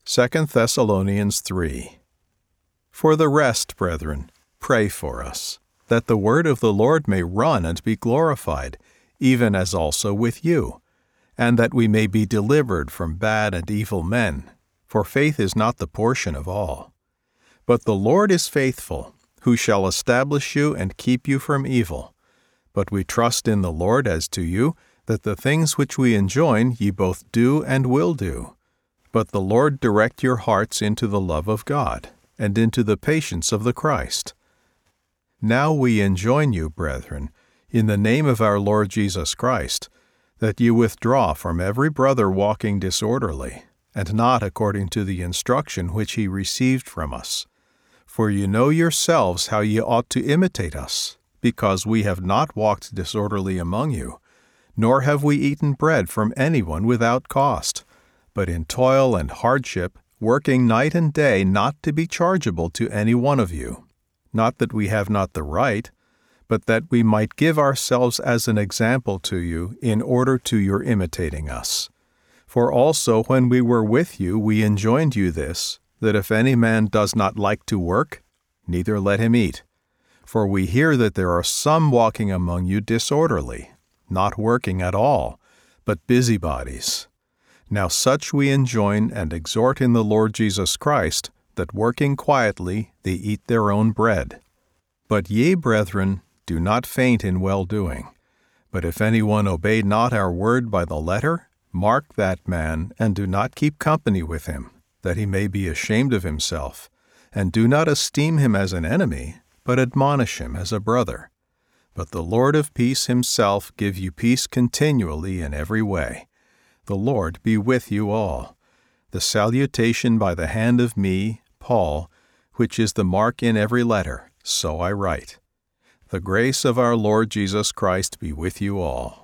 2 Thessalonians 3. For the rest, brethren, pray for us, that the word of the Lord may run and be glorified, even as also with you, and that we may be delivered from bad and evil men, for faith is not the portion of all. But the Lord is faithful, who shall establish you and keep you from evil. But we trust in the Lord as to you, that the things which we enjoin ye both do and will do. But the Lord direct your hearts into the love of God, and into the patience of the Christ. Now we enjoin you, brethren, in the name of our Lord Jesus Christ, that you withdraw from every brother walking disorderly, and not according to the instruction which he received from us. For you know yourselves how ye ought to imitate us, because we have not walked disorderly among you, nor have we eaten bread from anyone without cost, but in toil and hardship, working night and day not to be chargeable to any one of you. Not that we have not the right, but that we might give ourselves as an example to you in order to your imitating us. For also when we were with you we enjoined you this, that if any man does not like to work, neither let him eat. For we hear that there are some walking among you disorderly, not working at all, but busybodies. Now such we enjoin and exhort in the Lord Jesus Christ, that working quietly they eat their own bread. But ye, brethren, do not faint in well-doing. But if anyone obey not our word by the letter, mark that man, and do not keep company with him, that he may be ashamed of himself. And do not esteem him as an enemy, but admonish him as a brother. But the Lord of peace himself give you peace continually in every way. The Lord be with you all. The salutation by the hand of me, Paul, which is the mark in every letter, so I write. The grace of our Lord Jesus Christ be with you all.